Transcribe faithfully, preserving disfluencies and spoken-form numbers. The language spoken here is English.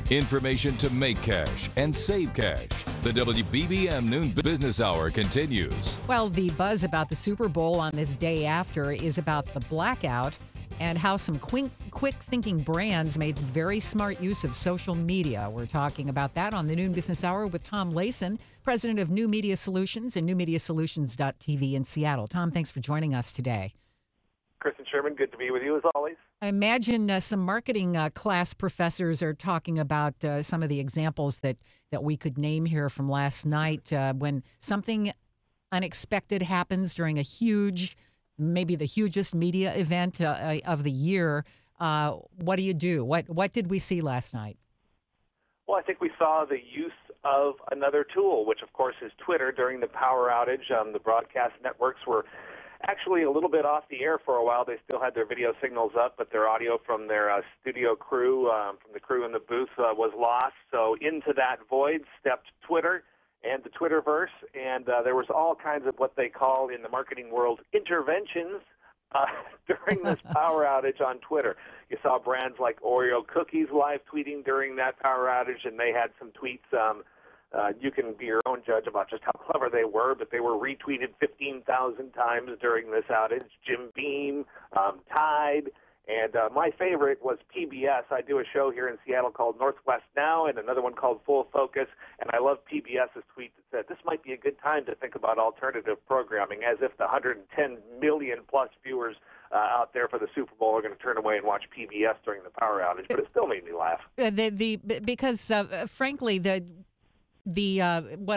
Information to make cash and save cash. The W B B M Noon Business Hour continues. Well, the buzz about the Super Bowl on this day after is about the blackout and how some quick, quick-thinking brands made very smart use of social media. We're talking about that on the Noon Business Hour with Tom Layson, president of New Media Solutions and new media solutions dot t v in Seattle. Tom, thanks for joining us today. Kristen Sherman, good to be with you as always. I imagine uh, some marketing uh, class professors are talking about uh, some of the examples that, that we could name here from last night uh, when something unexpected happens during a huge, maybe the hugest media event uh, of the year. Uh, what do you do? What what did we see last night? Well, I think we saw the use of another tool, which of course is Twitter. During the power outage, um, the broadcast networks were actually a little bit off the air for a while. They still had their video signals up, but their audio from their uh, studio crew, um, from the crew in the booth, uh, was lost. So into that void stepped Twitter and the Twitterverse, and uh, there was all kinds of what they call in the marketing world interventions uh, during this power outage on Twitter. You saw brands like Oreo cookies live tweeting during that power outage, and they had some tweets. Um, uh, you can be your own judge about just how clever they were, but they were retweeted fifteen thousand times during this outage. Jim Beam, um, Tide. And uh, my favorite was P B S. I do a show here in Seattle called Northwest Now and another one called Full Focus. And I love PBS's tweet that said, this might be a good time to think about alternative programming, as if the one hundred ten million plus viewers uh, out there for the Super Bowl are going to turn away and watch P B S during the power outage. But it still made me laugh. Uh, the, the, because, uh, frankly, the, the uh, what